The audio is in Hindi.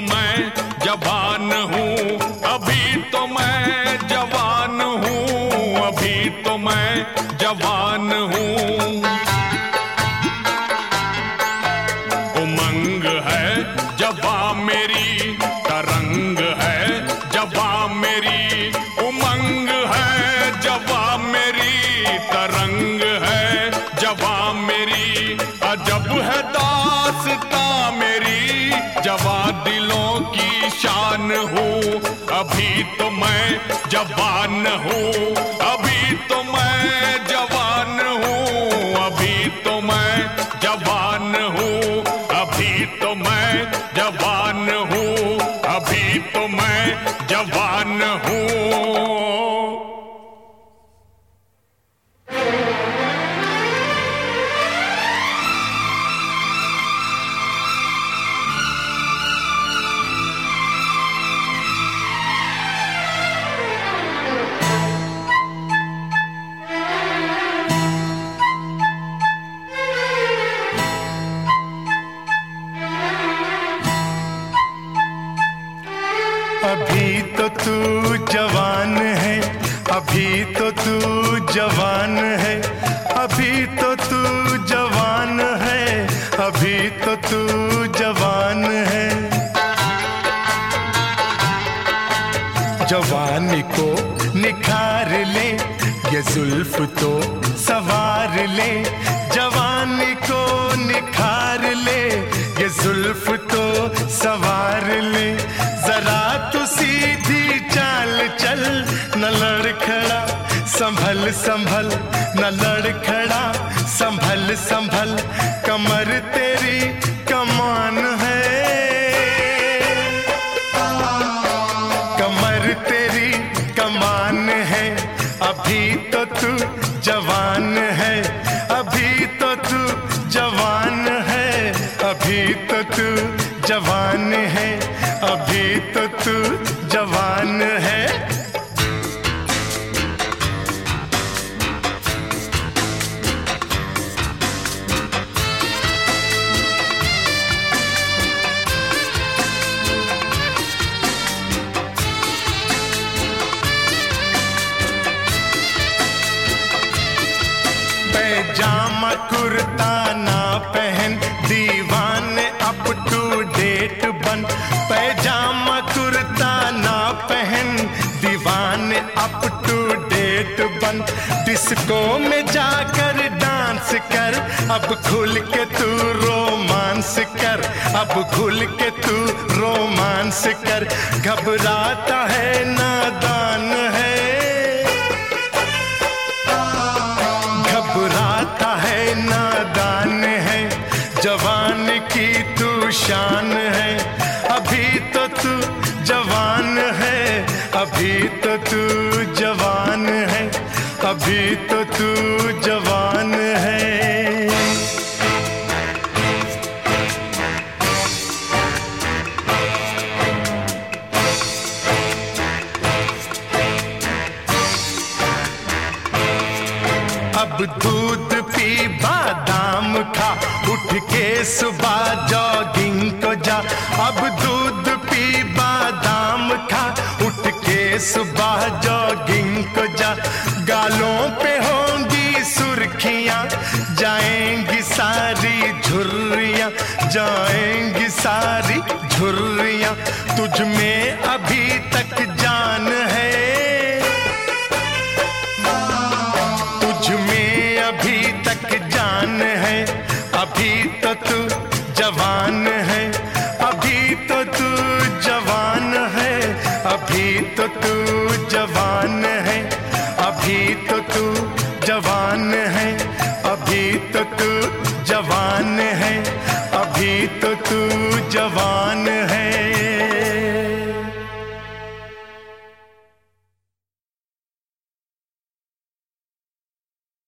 मैं जवान हूँ, अभी तो मैं जवान हूँ, अभी तो मैं जवान हूँ। उमंग है जवां मेरी, तरंग है जवां मेरी, उमंग है जवां मेरी, तरंग है जवां मेरी। अजब है दास्तां मेरी, जवां दिलों की शान हूँ, अभी तो मैं जवान हूँ, अभी तो मैं जवान हूँ, अभी तो मैं जवान हूँ, अभी तो मैं जवान हूँ, अभी तो मैं जवान हूँ। अभी तो तू जवान है, अभी तो तू जवान है, अभी तो तू जवान है, अभी तो तू जवान है। जवानी को निखार ले, ये जुल्फ तो सवार ले, जवानी को निखार ले, ये जुल्फ तो सवार ले। जरा तू सीधी चाल चल, न लड़खड़ा संभल संभल, न लड़खड़ा संभल संभल, कमर तेरी कमान है, कमर तेरी कमान है। अभी तो तू जवान है, अभी तो तू जवान है, अभी तो तू जवान है, अभी तो तू जवान है। पैजामा कुर्ता ना पहन, दीवाने अप टू डेट बन। पैजामा कुर्ता ना पहन, दीवाने अप टू डेट बन। डिस्को में जाकर डांस कर, अब खुल के तू रोमांस कर, अब खुल के तू रोमांस कर। घबराता है नादान है, घबराता है नादान है, जवान की तू शान है। अभी तो तू जवान है, अभी तो तू जवान है, अभी तो तू जवान है। अब दूध पी बादाम खा, उठ के सुबह जॉगिंग को जा। अब दूध पी बादाम खा, उठ के सुबह जॉगिंग को जा। गालों पे होंगी सुर्खियां, जाएंगी सारी झुर्रियां, जाएंगी सारी झुर्रियां। तुझ में अभी तक जान है, अभी तक जान है। अभी तो तू जवान है, अभी तो तू जवान है, अभी तो तू जवान है, अभी तो तू जवान है, अभी तो तू जवान है, अभी तो तू जवान है।